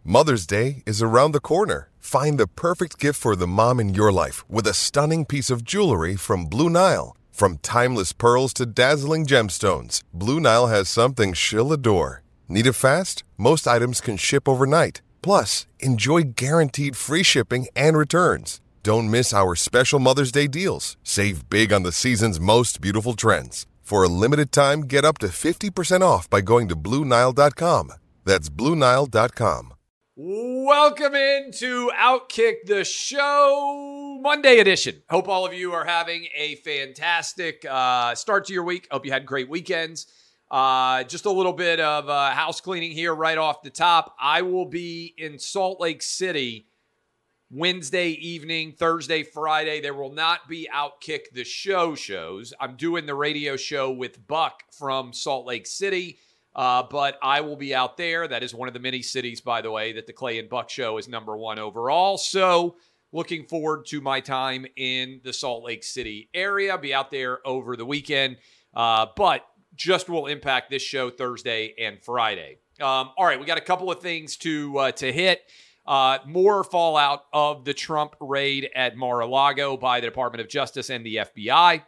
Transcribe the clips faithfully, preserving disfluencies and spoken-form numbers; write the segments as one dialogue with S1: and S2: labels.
S1: Mother's Day is around the corner. Find the perfect gift for the mom in your life with a stunning piece of jewelry from Blue Nile. From timeless pearls to dazzling gemstones, Blue Nile has something she'll adore. Need it fast? Most items can ship overnight. Plus, enjoy guaranteed free shipping and returns. Don't miss our special Mother's Day deals. Save big on the season's most beautiful trends. For a limited time, get up to fifty percent off by going to Blue Nile dot com. That's Blue Nile dot com.
S2: Welcome into Outkick the Show Monday edition. Hope all of you are having a fantastic uh, start to your week. Hope you had great weekends. Uh, just a little bit of uh, house cleaning here right off the top. I will be in Salt Lake City Wednesday evening, Thursday, Friday. There will not be Outkick the Show shows. I'm doing the radio show with Buck from Salt Lake City. Uh, but I will be out there. That is one of the many cities, by the way, that the Clay and Buck Show is number one overall. So looking forward to my time in the Salt Lake City area. I'll be out there over the weekend, uh, but just will impact this show Thursday and Friday. Um, all right, we got a couple of things to uh, to hit. Uh, more fallout of the Trump raid at Mar-a-Lago by the Department of Justice and the F B I.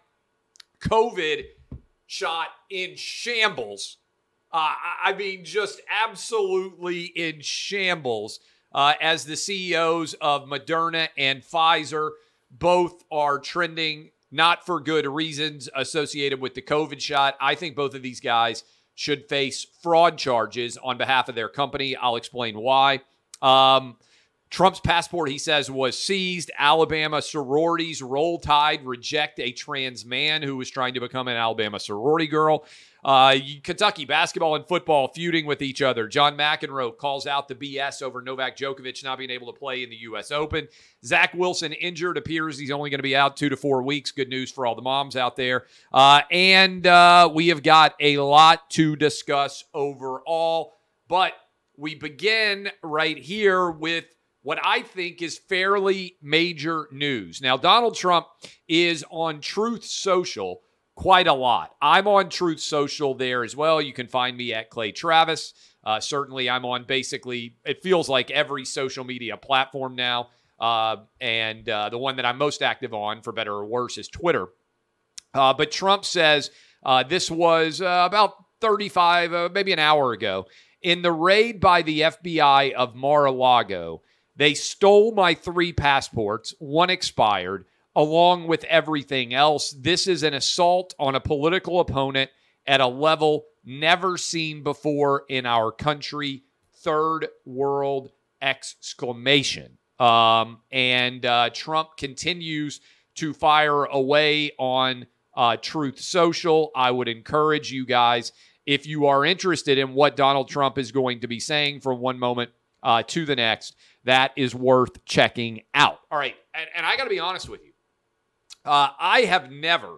S2: COVID shot in shambles. Uh, I mean, just absolutely in shambles uh, as the C E Os of Moderna and Pfizer both are trending not for good reasons associated with the COVID shot. I think both of these guys should face fraud charges on behalf of their company. I'll explain why. Um, Trump's passport, he says, was seized. Alabama sororities roll tide, reject a trans man who was trying to become an Alabama sorority girl. Uh, Kentucky basketball and football feuding with each other. John McEnroe calls out the B S over Novak Djokovic not being able to play in the U S Open. Zach Wilson injured. Appears he's only going to be out two to four weeks. Good news for all the moms out there. Uh, and uh, we have got a lot to discuss overall. But we begin right here with what I think is fairly major news. Now, Donald Trump is on Truth Social quite a lot. I'm on Truth Social there as well. You can find me at Clay Travis. Uh, certainly, I'm on basically, it feels like every social media platform now. Uh, and uh, the one that I'm most active on, for better or worse, is Twitter. Uh, but Trump says uh, this was uh, about thirty-five, uh, maybe an hour ago. In the raid by the F B I of Mar-a-Lago, they stole my three passports. One expired, along with everything else. This is an assault on a political opponent at a level never seen before in our country. Third world exclamation. Um, and uh, Trump continues to fire away on uh, Truth Social. I would encourage you guys, if you are interested in what Donald Trump is going to be saying from one moment uh, to the next, that is worth checking out. All right, and, and I got to be honest with you. Uh, I have never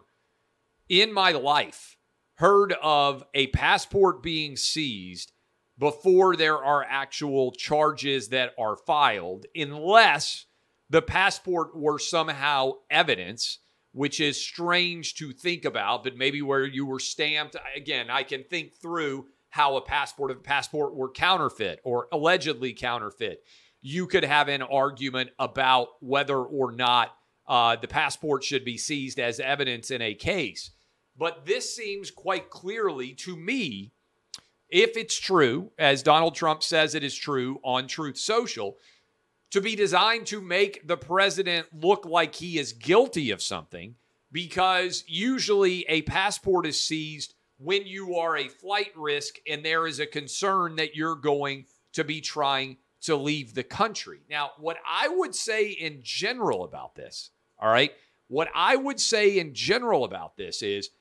S2: in my life heard of a passport being seized before there are actual charges that are filed, unless the passport were somehow evidence, which is strange to think about, but maybe where you were stamped. Again, I can think through how a passport, if a passport were counterfeit or allegedly counterfeit, you could have an argument about whether or not uh, the passport should be seized as evidence in a case. But this seems quite clearly to me, if it's true, as Donald Trump says it is true on Truth Social, to be designed to make the president look like he is guilty of something, because usually a passport is seized when you are a flight risk and there is a concern that you're going to be trying to leave the country. Now, what I would say in general about this, all right, what I would say in general about this is,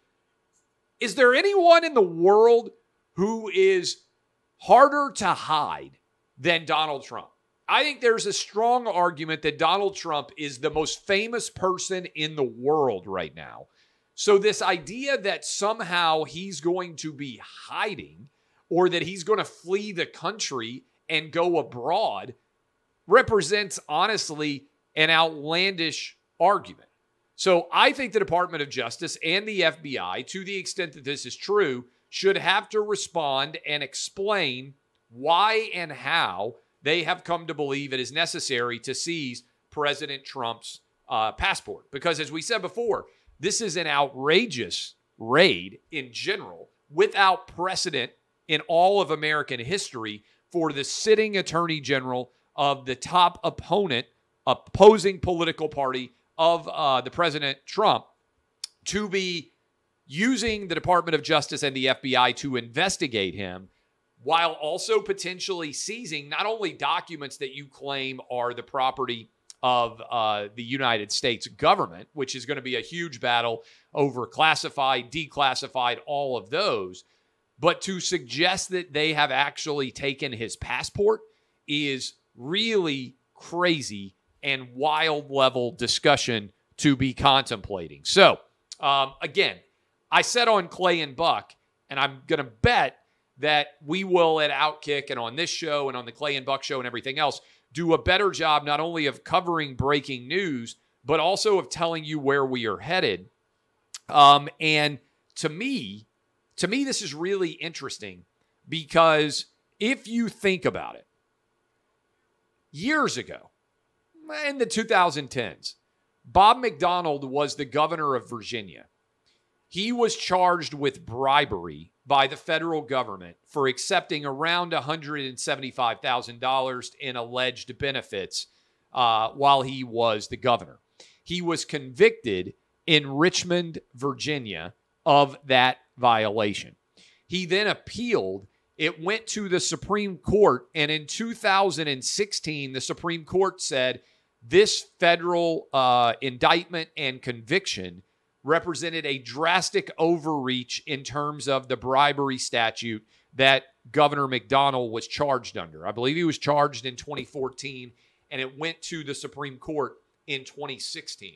S2: is there anyone in the world who is harder to hide than Donald Trump? I think there's a strong argument that Donald Trump is the most famous person in the world right now. So this idea that somehow he's going to be hiding or that he's going to flee the country and go abroad represents, honestly, an outlandish argument. So I think the Department of Justice and the F B I, to the extent that this is true, should have to respond and explain why and how they have come to believe it is necessary to seize President Trump's uh, passport. Because as we said before, this is an outrageous raid in general, without precedent in all of American history, for the sitting attorney general of the top opponent, opposing political party of uh, the President Trump, to be using the Department of Justice and the F B I to investigate him, while also potentially seizing not only documents that you claim are the property of uh, the United States government, which is going to be a huge battle over classified, declassified, all of those, but to suggest that they have actually taken his passport is really crazy and wild level discussion to be contemplating. So, um, again, I said on Clay and Buck, and I'm going to bet that we will at Outkick and on this show and on the Clay and Buck show and everything else do a better job not only of covering breaking news, but also of telling you where we are headed. Um, and to me, to me, this is really interesting because if you think about it, years ago, in the two thousand tens, Bob McDonnell was the governor of Virginia. He was charged with bribery by the federal government for accepting around one hundred seventy-five thousand dollars in alleged benefits uh, while he was the governor. He was convicted in Richmond, Virginia, of that violation. He then appealed. It went to the Supreme Court, and in two thousand sixteen, the Supreme Court said this federal uh, indictment and conviction represented a drastic overreach in terms of the bribery statute that Governor McDonnell was charged under. I believe he was charged in twenty fourteen, and it went to the Supreme Court in twenty sixteen.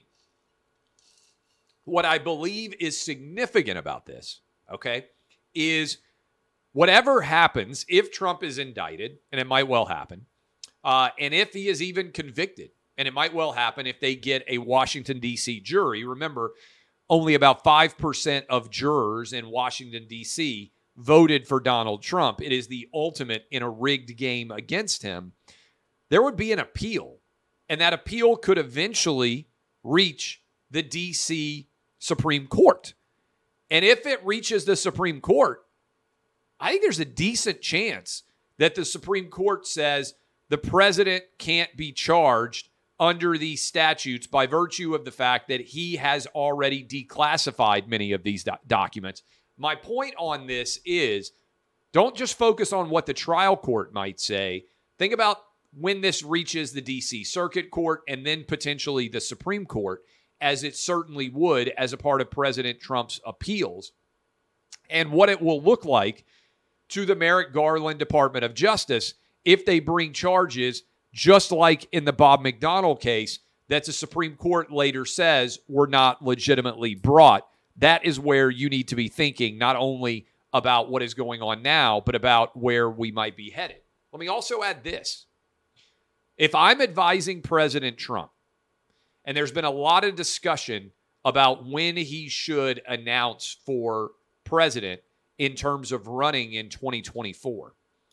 S2: What I believe is significant about this, okay, is whatever happens, if Trump is indicted, and it might well happen, uh, and if he is even convicted, and it might well happen if they get a Washington, D C jury. Remember, only about five percent of jurors in Washington, D C voted for Donald Trump. It is the ultimate in a rigged game against him. There would be an appeal, and that appeal could eventually reach the D C Supreme Court. And if it reaches the Supreme Court, I think there's a decent chance that the Supreme Court says the president can't be charged under these statutes by virtue of the fact that he has already declassified many of these do- documents. My point on this is, don't just focus on what the trial court might say. Think about when this reaches the D C Circuit Court and then potentially the Supreme Court, as it certainly would as a part of President Trump's appeals, and what it will look like to the Merrick Garland Department of Justice if they bring charges just like in the Bob McDonnell case that the Supreme Court later says were not legitimately brought. That is where you need to be thinking not only about what is going on now, but about where we might be headed. Let me also add this. If I'm advising President Trump, and there's been a lot of discussion about when he should announce for president in terms of running in twenty twenty-four,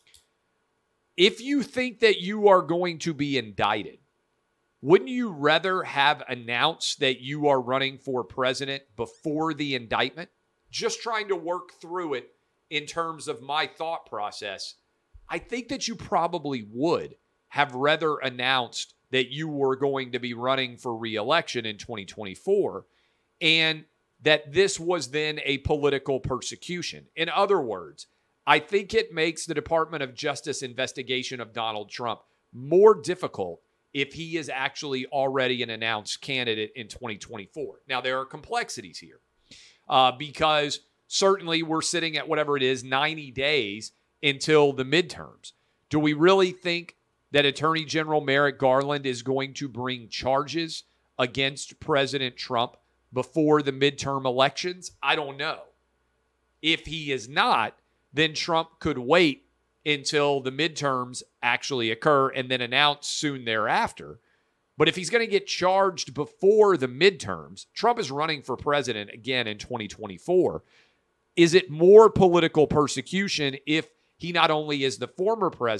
S2: if you think that you are going to be indicted, wouldn't you rather have announced that you are running for president before the indictment? Just trying to work through it in terms of my thought process. I think that you probably would have rather announced that you were going to be running for re-election in twenty twenty-four, and that this was then a political persecution. In other words, I think it makes the Department of Justice investigation of Donald Trump more difficult if he is actually already an announced candidate in twenty twenty-four. Now, there are complexities here uh, because certainly we're sitting at whatever it is, ninety days until the midterms. Do we really think that Attorney General Merrick Garland is going to bring charges against President Trump before the midterm elections? I don't know. If he is not, then Trump could wait until the midterms actually occur and then announce soon thereafter. But if he's going to get charged before the midterms, Trump is running for president again in twenty twenty-four. Is it more political persecution if he not only is the former president,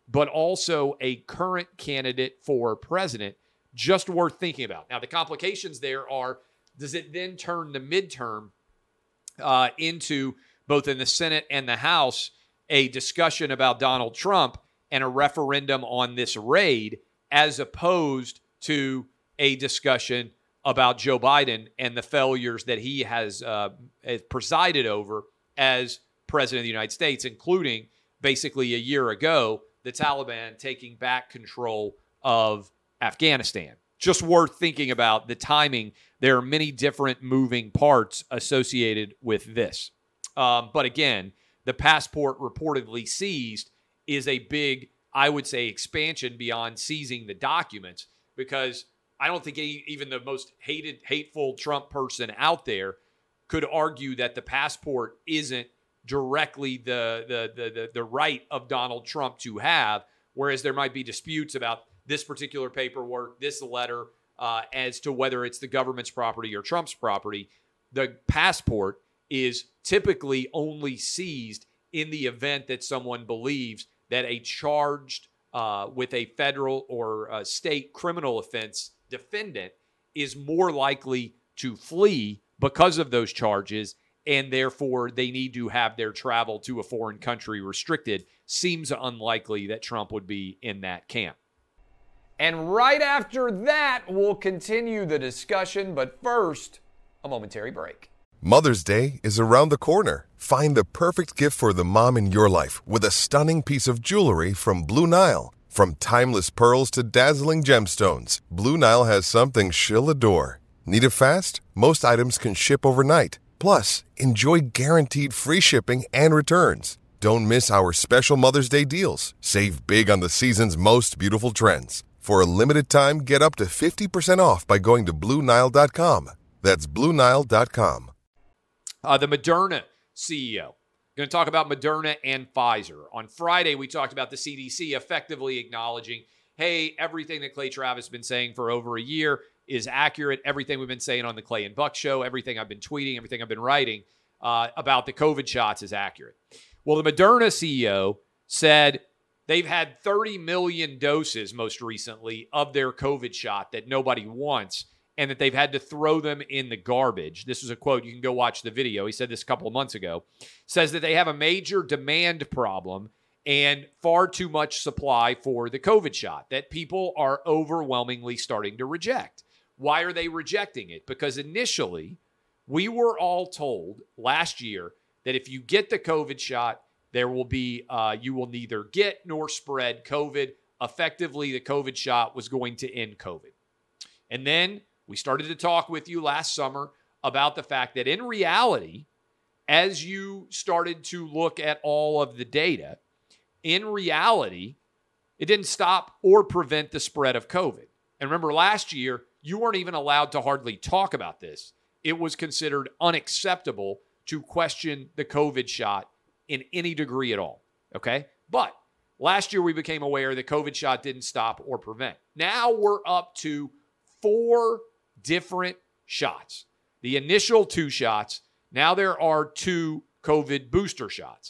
S2: but also a current candidate for president, just worth thinking about. Now, the complications there are, does it then turn the midterm uh, into, both in the Senate and the House, a discussion about Donald Trump and a referendum on this raid, as opposed to a discussion about Joe Biden and the failures that he has, uh, has presided over as president of the United States, including basically a year ago, the Taliban taking back control of Afghanistan. Just worth thinking about the timing. There are many different moving parts associated with this. Um, but again, the passport reportedly seized is a big, I would say, expansion beyond seizing the documents, because I don't think any, even the most hated, hateful Trump person out there could argue that the passport isn't directly the, the, the, the, the right of Donald Trump to have, whereas there might be disputes about this particular paperwork, this letter, uh, as to whether it's the government's property or Trump's property. The passport is typically only seized in the event that someone believes that a charged uh, with a federal or uh, state criminal offense defendant is more likely to flee because of those charges, and therefore they need to have their travel to a foreign country restricted. Seems unlikely that Trump would be in that camp. And right after that, we'll continue the discussion, but first, a momentary break.
S1: Mother's Day is around the corner. Find the perfect gift for the mom in your life with a stunning piece of jewelry from Blue Nile. From timeless pearls to dazzling gemstones, Blue Nile has something she'll adore. Need it fast? Most items can ship overnight. Plus, enjoy guaranteed free shipping and returns. Don't miss our special Mother's Day deals. Save big on the season's most beautiful trends. For a limited time, get up to fifty percent off by going to Blue Nile dot com. That's Blue Nile dot com.
S2: Uh, the Moderna C E O. Going to talk about Moderna and Pfizer. On Friday, we talked about the C D C effectively acknowledging, hey, everything that Clay Travis has been saying for over a year is accurate. Everything we've been saying on the Clay and Buck show, everything I've been tweeting, everything I've been writing uh, about the COVID shots is accurate. Well, the Moderna C E O said they've had thirty million doses most recently of their COVID shot that nobody wants, and that they've had to throw them in the garbage. This is a quote. You can go watch the video. He said this a couple of months ago. Says that they have a major demand problem and far too much supply for the COVID shot that people are overwhelmingly starting to reject. Why are they rejecting it? Because initially, we were all told last year that if you get the COVID shot, there will be, uh, you will neither get nor spread COVID. Effectively, the COVID shot was going to end COVID. And then we started to talk with you last summer about the fact that in reality, as you started to look at all of the data, in reality, it didn't stop or prevent the spread of COVID. And remember, last year, you weren't even allowed to hardly talk about this. It was considered unacceptable to question the COVID shot in any degree at all, okay? But last year, we became aware that COVID shot didn't stop or prevent. Now we're up to four different shots. The initial two shots, now there are two COVID booster shots.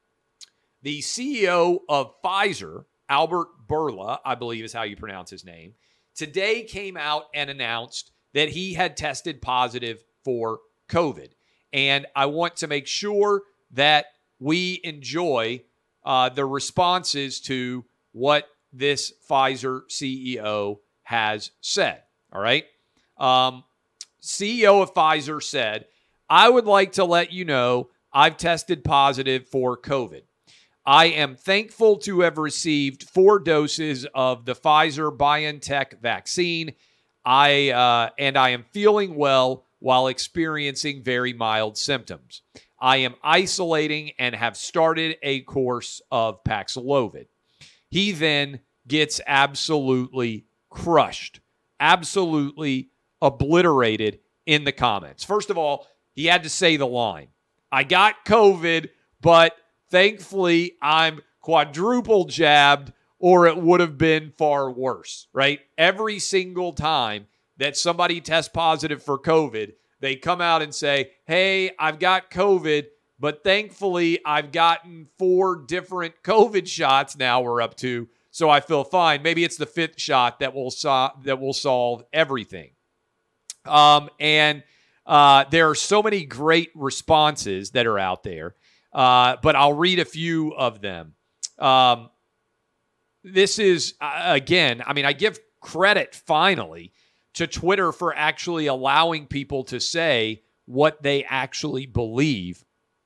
S2: The C E O of Pfizer, Albert Bourla, I believe is how you pronounce his name, today came out and announced that he had tested positive for COVID. And I want to make sure that we enjoy uh, the responses to what this Pfizer C E O has said. All right. Um, C E O of Pfizer said, I would like to let you know I've tested positive for COVID. I am thankful to have received four doses of the Pfizer-BioNTech vaccine. I uh, and I am feeling well while experiencing very mild symptoms. I am isolating and have started a course of Paxlovid. He then gets absolutely crushed, absolutely obliterated in the comments. First of all, he had to say the line, I got COVID, but thankfully I'm quadruple jabbed or it would have been far worse, right? Every single time that somebody tests positive for COVID, they come out and say, hey, I've got COVID, But thankfully, I've gotten four different COVID shots now we're up to, so I feel fine. Maybe it's the fifth shot that will, so- that will solve everything. Um, and uh, there are so many great responses that are out there, uh, but I'll read a few of them. Um, this is, uh, again, I mean, I give credit finally to Twitter for actually allowing people to say what they actually believe.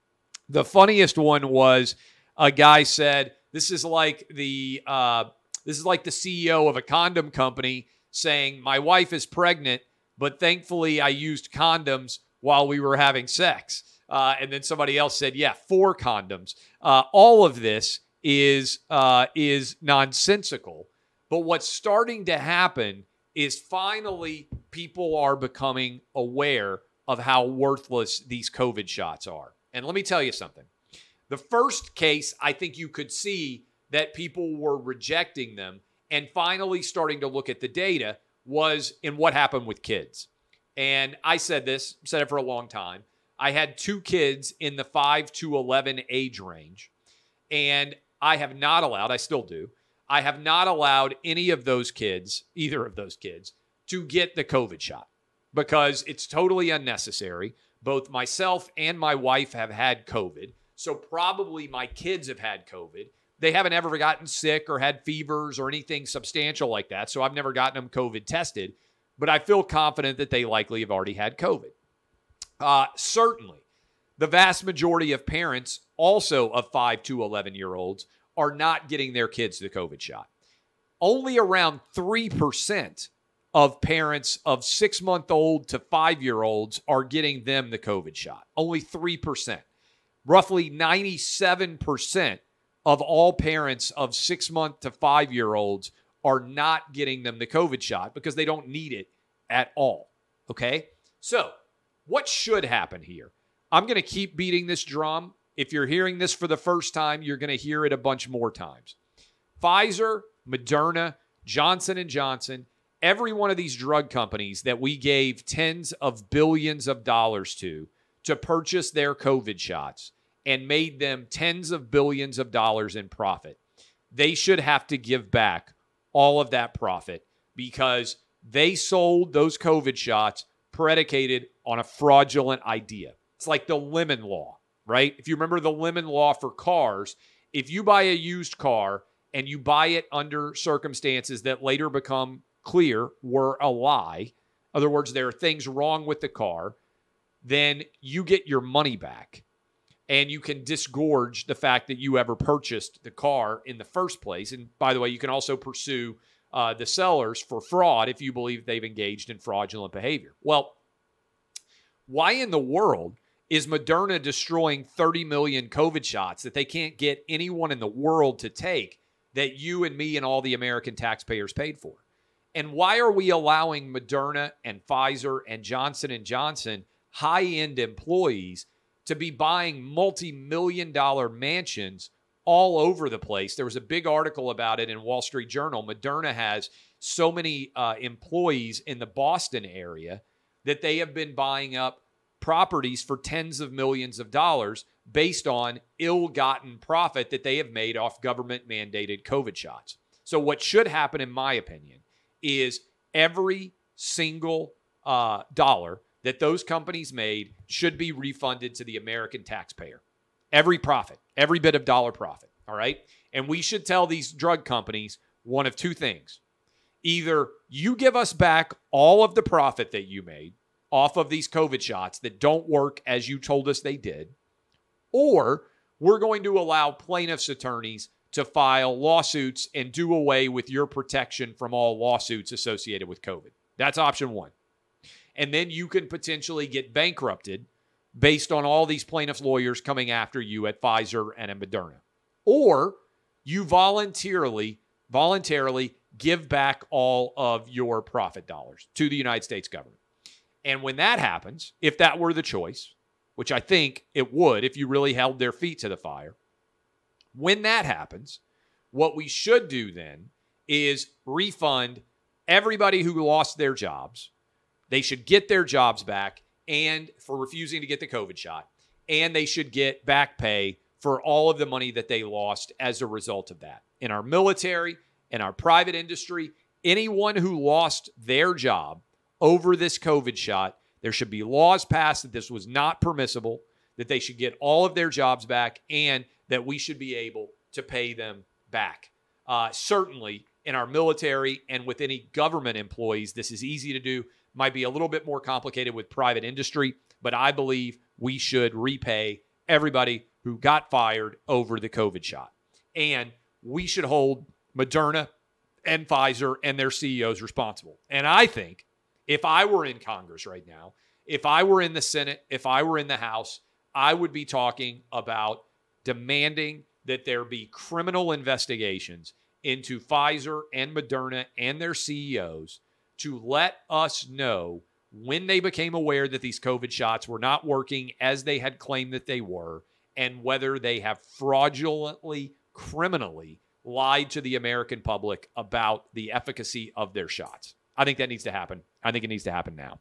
S2: The funniest one was a guy said, this is like the uh, this is like the C E O of a condom company saying, my wife is pregnant, but thankfully I used condoms while we were having sex. Uh, and then somebody else said, yeah, four condoms. Uh, all of this is uh, is nonsensical. But what's starting to happen is finally people are becoming aware of how worthless these COVID shots are. And let me tell you something. The first case, I think you could see that people were rejecting them and finally starting to look at the data was in what happened with kids. And I said this, said it for a long time. I had two kids in the five to eleven age range, and I have not allowed, I still do, I have not allowed any of those kids, either of those kids, to get the COVID shot because it's totally unnecessary. Both myself and my wife have had COVID, so probably my kids have had COVID. They haven't ever gotten sick or had fevers or anything substantial like that, so I've never gotten them COVID tested, but I feel confident that they likely have already had COVID. Uh, certainly, the vast majority of parents, also of five to eleven-year-olds, are not getting their kids the COVID shot. Only around three percent of parents of six-month-old to five-year-olds are getting them the COVID shot. Only three percent. Roughly ninety-seven percent of all parents of six-month to five-year-olds are not getting them the COVID shot because they don't need it at all. Okay? So, what should happen here? I'm going to keep beating this drum. If you're hearing this for the first time, you're going to hear it a bunch more times. Pfizer, Moderna, Johnson and Johnson, every one of these drug companies that we gave tens of billions of dollars to to purchase their COVID shots and made them tens of billions of dollars in profit, they should have to give back all of that profit because they sold those COVID shots predicated on a fraudulent idea. It's like the Lemon Law, right? If you remember the Lemon Law for cars, if you buy a used car and you buy it under circumstances that later become clear were a lie, in other words, there are things wrong with the car, then you get your money back and you can disgorge the fact that you ever purchased the car in the first place. And by the way, you can also pursue uh, the sellers for fraud if you believe they've engaged in fraudulent behavior. Well, why in the world is Moderna destroying thirty million COVID shots that they can't get anyone in the world to take that you and me and all the American taxpayers paid for? And why are we allowing Moderna and Pfizer and Johnson and Johnson high-end employees to be buying multi-million dollar mansions all over the place? There was a big article about it in Wall Street Journal. Moderna has so many uh, employees in the Boston area that they have been buying up properties for tens of millions of dollars based on ill-gotten profit that they have made off government-mandated COVID shots. So what should happen, in my opinion, is every single uh, dollar that those companies made should be refunded to the American taxpayer. Every profit, every bit of dollar profit, all right? And we should tell these drug companies one of two things. Either you give us back all of the profit that you made off of these COVID shots that don't work as you told us they did, or we're going to allow plaintiffs' attorneys to file lawsuits and do away with your protection from all lawsuits associated with COVID. That's option one. And then you can potentially get bankrupted based on all these plaintiffs' lawyers coming after you at Pfizer and at Moderna. Or you voluntarily, voluntarily give back all of your profit dollars to the United States government. And when that happens, if that were the choice, which I think it would if you really held their feet to the fire, when that happens, what we should do then is refund everybody who lost their jobs. They should get their jobs back and for refusing to get the COVID shot. and they should get back pay for all of the money that they lost as a result of that. In our military, in our private industry, anyone who lost their job over this COVID shot, there should be laws passed that this was not permissible, that they should get all of their jobs back, and that we should be able to pay them back. Uh, certainly, in our military and with any government employees, this is easy to do. Might be a little bit more complicated with private industry, but I believe we should repay everybody who got fired over the COVID shot. And we should hold Moderna and Pfizer and their C E Os responsible. And I think if I were in Congress right now, if I were in the Senate, if I were in the House, I would be talking about demanding that there be criminal investigations into Pfizer and Moderna and their C E Os to let us know when they became aware that these COVID shots were not working as they had claimed that they were, and whether they have fraudulently, criminally lied to the American public about the efficacy of their shots. I think that needs to happen. I think it needs to happen now.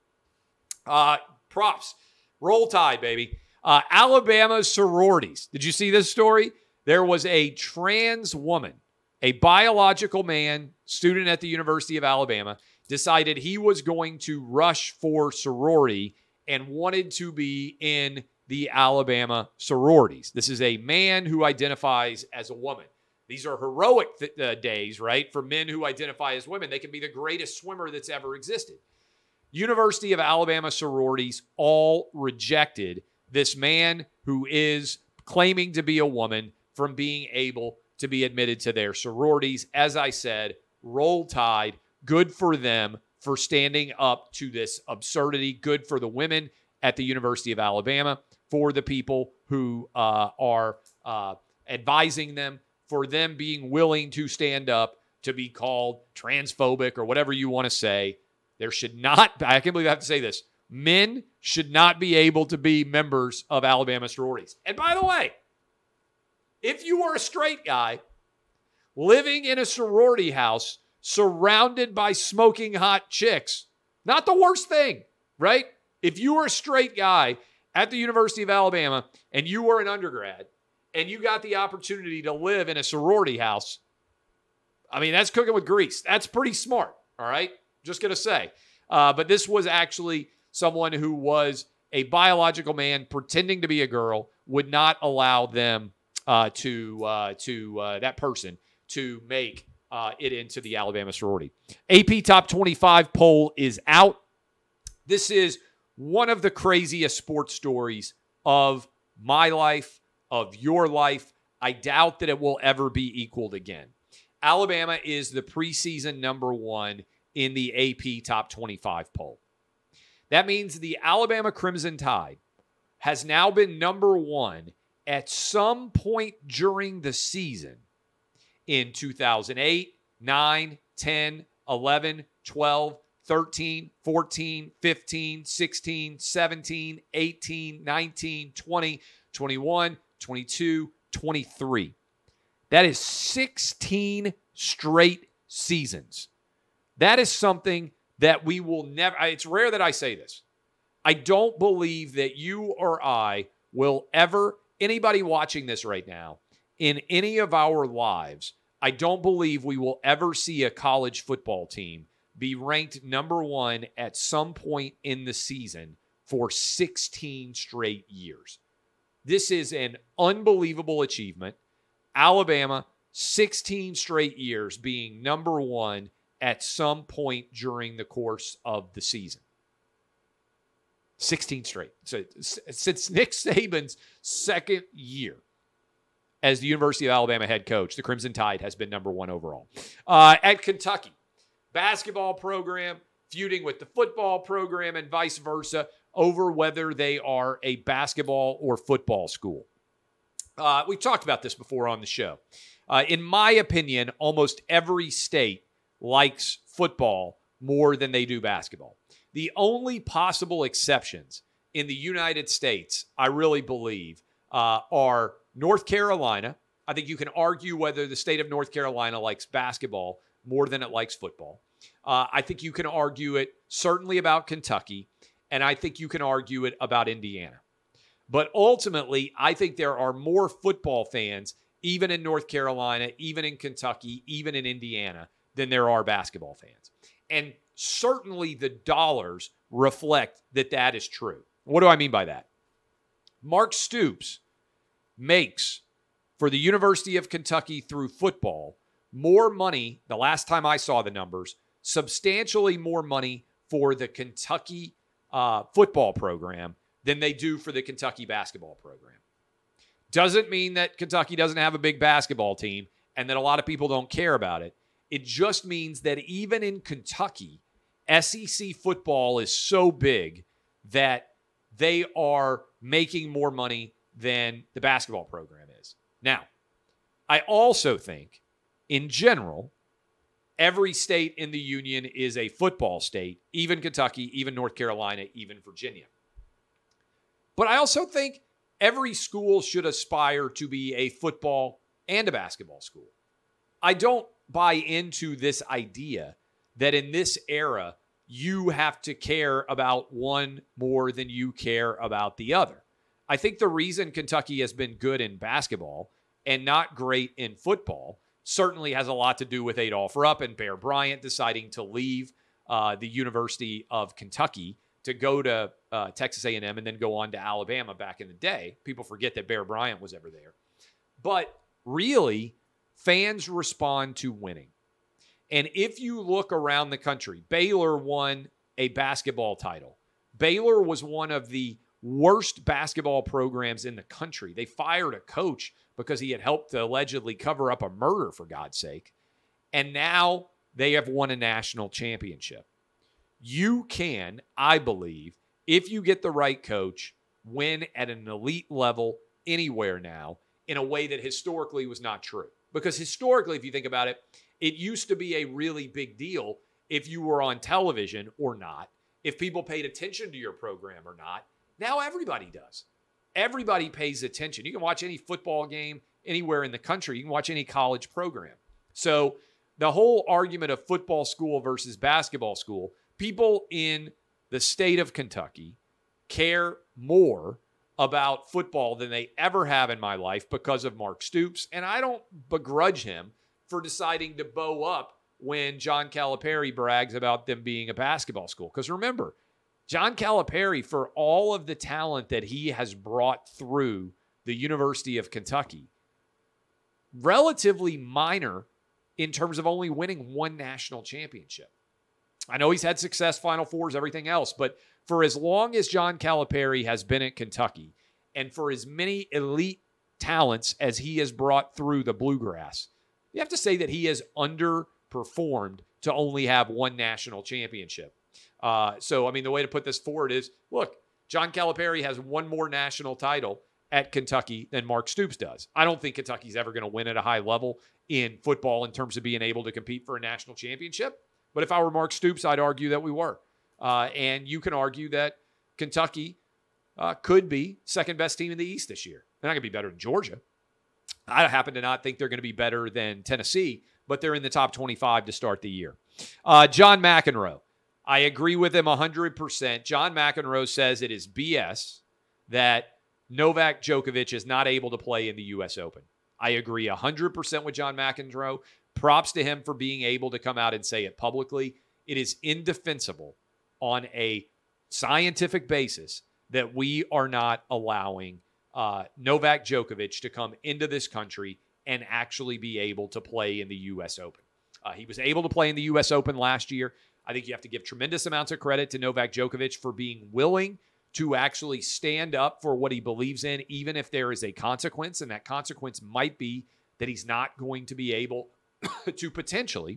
S2: Uh, props. Roll Tide, baby. Uh, Alabama's sororities. Did you see this story? There was a trans woman, a biological man, student at the University of Alabama, decided he was going to rush for sorority and wanted to be in the Alabama sororities. This is a man who identifies as a woman. These are heroic th- uh, days, right? For men who identify as women. They can be the greatest swimmer that's ever existed. University of Alabama sororities all rejected this man who is claiming to be a woman from being able to be admitted to their sororities. As I said, Roll Tide. Good for them for standing up to this absurdity. Good for the women at the University of Alabama, for the people who uh, are uh, advising them, for them being willing to stand up to be called transphobic or whatever you want to say. There should not, I can't believe I have to say this, men should not be able to be members of Alabama sororities. And by the way, if you are a straight guy living in a sorority house surrounded by smoking hot chicks, not the worst thing, right? If you are a straight guy at the University of Alabama and you were an undergrad and you got the opportunity to live in a sorority house, I mean, that's cooking with grease. That's pretty smart, all right? Just going to say. Uh, but this was actually someone who was a biological man pretending to be a girl, would not allow them uh, to, uh, to uh, that person to make Uh, it into the Alabama sorority. A P Top twenty-five poll is out. This is one of the craziest sports stories of my life, of your life. I doubt that it will ever be equaled again. Alabama is the preseason number one in the A P Top twenty-five poll. That means the Alabama Crimson Tide has now been number one at some point during the season in two thousand eight, nine, ten, eleven, twelve, thirteen, fourteen, fifteen, sixteen, seventeen, eighteen, nineteen, twenty, twenty-one, twenty-two, twenty-three. That is sixteen straight seasons. That is something that we will never, it's rare that I say this. I don't believe that you or I will ever, anybody watching this right now, in any of our lives, I don't believe we will ever see a college football team be ranked number one at some point in the season for sixteen straight years. This is an unbelievable achievement. Alabama, sixteen straight years being number one at some point during the course of the season. sixteen straight. So since Nick Saban's second year as the University of Alabama head coach, the Crimson Tide has been number one overall. Uh, at Kentucky, basketball program feuding with the football program and vice versa over whether they are a basketball or football school. Uh, we've talked about this before on the show. Uh, in my opinion, almost every state likes football more than they do basketball. The only possible exceptions in the United States, I really believe, uh, are North Carolina. I think you can argue whether the state of North Carolina likes basketball more than it likes football. Uh, I think you can argue it certainly about Kentucky, and I think you can argue it about Indiana. But ultimately, I think there are more football fans, even in North Carolina, even in Kentucky, even in Indiana, than there are basketball fans. And certainly the dollars reflect that that is true. What do I mean by that? Mark Stoops makes, for the University of Kentucky through football, more money, the last time I saw the numbers, substantially more money for the Kentucky uh, football program than they do for the Kentucky basketball program. Doesn't mean that Kentucky doesn't have a big basketball team and that a lot of people don't care about it. It just means that even in Kentucky, S E C football is so big that they are making more money than the basketball program is. Now, I also think, in general, every state in the union is a football state, even Kentucky, even North Carolina, even Virginia. But I also think every school should aspire to be a football and a basketball school. I don't buy into this idea that in this era, you have to care about one more than you care about the other. I think the reason Kentucky has been good in basketball and not great in football certainly has a lot to do with Adolph Rupp and Bear Bryant deciding to leave uh, the University of Kentucky to go to uh, Texas A and M and then go on to Alabama back in the day. People forget that Bear Bryant was ever there. But really, fans respond to winning. And if you look around the country, Baylor won a basketball title. Baylor was one of the worst basketball programs in the country. They fired a coach because he had helped to allegedly cover up a murder, for God's sake. And now they have won a national championship. You can, I believe, if you get the right coach, win at an elite level anywhere now in a way that historically was not true. Because historically, if you think about it, it used to be a really big deal if you were on television or not, if people paid attention to your program or not. Now everybody does. Everybody pays attention. You can watch any football game anywhere in the country. You can watch any college program. So the whole argument of football school versus basketball school, people in the state of Kentucky care more about football than they ever have in my life because of Mark Stoops. And I don't begrudge him for deciding to bow up when John Calipari brags about them being a basketball school. Because remember, John Calipari, for all of the talent that he has brought through the University of Kentucky, relatively minor in terms of only winning one national championship. I know he's had success, Final Fours, everything else, but for as long as John Calipari has been at Kentucky and for as many elite talents as he has brought through the Bluegrass, you have to say that he has underperformed to only have one national championship. Uh, so, I mean, the way to put this forward is, look, John Calipari has one more national title at Kentucky than Mark Stoops does. I don't think Kentucky's ever going to win at a high level in football in terms of being able to compete for a national championship. But if I were Mark Stoops, I'd argue that we were. Uh, and you can argue that Kentucky uh, could be second best team in the East this year. They're not going to be better than Georgia. I happen to not think they're going to be better than Tennessee, but they're in the top twenty-five to start the year. Uh, John McEnroe. I agree with him one hundred percent. John McEnroe says it is B S that Novak Djokovic is not able to play in the U S Open. I agree one hundred percent with John McEnroe. Props to him for being able to come out and say it publicly. It is indefensible on a scientific basis that we are not allowing uh, Novak Djokovic to come into this country and actually be able to play in the U S Open. Uh, he was able to play in the U S Open last year. I think you have to give tremendous amounts of credit to Novak Djokovic for being willing to actually stand up for what he believes in, even if there is a consequence, and that consequence might be that he's not going to be able to potentially,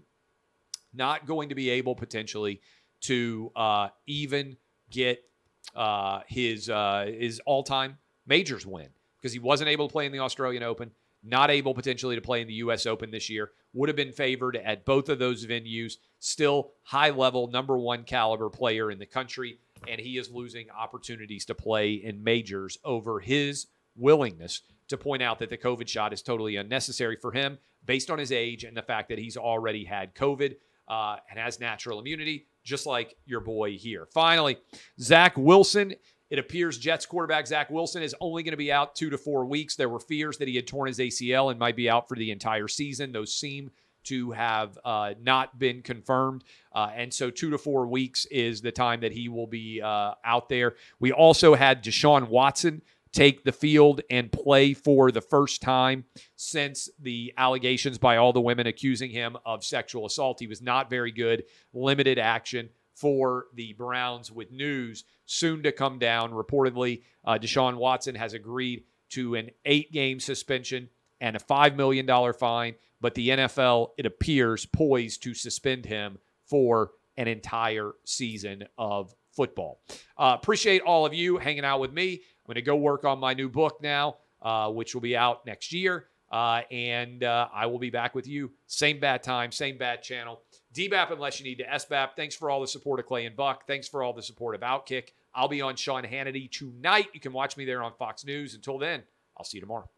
S2: not going to be able potentially to uh, even get uh, his uh, his all-time majors win, because he wasn't able to play in the Australian Open, not able potentially to play in the U S Open this year, would have been favored at both of those venues, still high-level, number one caliber player in the country, and he is losing opportunities to play in majors over his willingness to point out that the COVID shot is totally unnecessary for him based on his age and the fact that he's already had COVID uh, and has natural immunity, just like your boy here. Finally, Zach Wilson It appears Jets quarterback Zach Wilson is only going to be out two to four weeks. There were fears that he had torn his A C L and might be out for the entire season. Those seem to have uh, not been confirmed. Uh, and so two to four weeks is the time that he will be uh, out there. We also had Deshaun Watson take the field and play for the first time since the allegations by all the women accusing him of sexual assault. He was not very good, limited action for the Browns, with news soon to come down. Reportedly, uh, Deshaun Watson has agreed to an eight-game suspension and a five million dollars fine, but the N F L, it appears, poised to suspend him for an entire season of football. Uh, appreciate all of you hanging out with me. I'm going to go work on my new book now, uh, which will be out next year. Uh, and uh, I will be back with you. Same bad time, same bad channel. D B A P unless you need to S B A P. Thanks for all the support of Clay and Buck. Thanks for all the support of Outkick. I'll be on Sean Hannity tonight. You can watch me there on Fox News. Until then, I'll see you tomorrow.